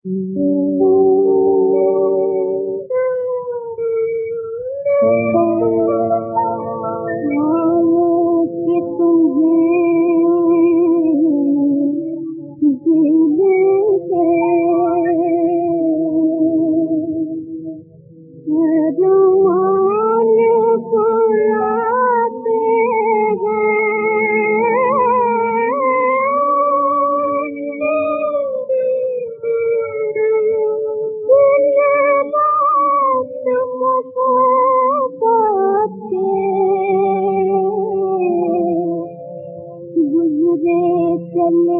चले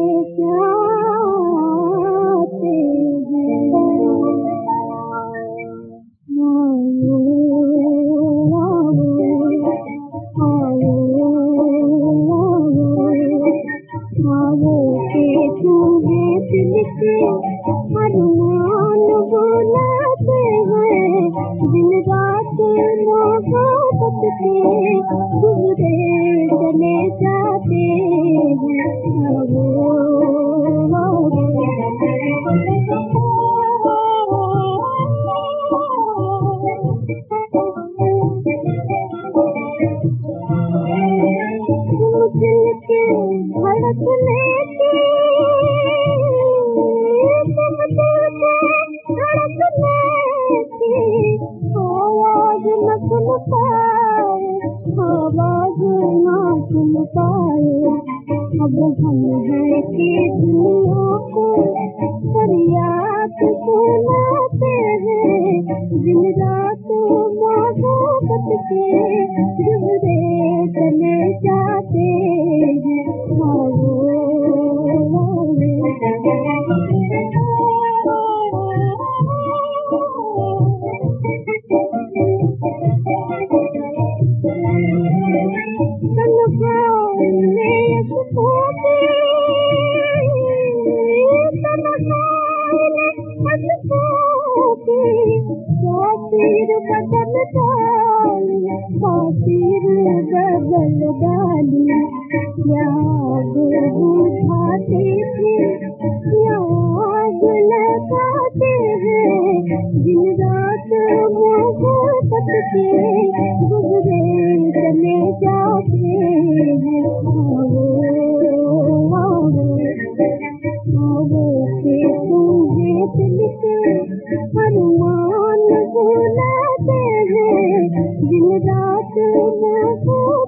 जाते हैं आओ के तुम्हे दिल के अरमान बुलाते हैं दिन रात मोहब्बत के गुजरे चले जाते हैं दिल के धड़कने की तुम दिल के धड़कने की आवाज न सुन पाए आवाज न सुन पाए अब हम हैं कि दुनिया को फरियाद सुनाते हैं दिन रात मोहब्बत के गुजरे चले जाते हैं बदल डाली याद बुझाते थे याद लगाते हैं दिन रात मोहब्बत के गुजरे चले जाते हैं के तुम्हे दिल के अरमान बुलाते हैं दिन रात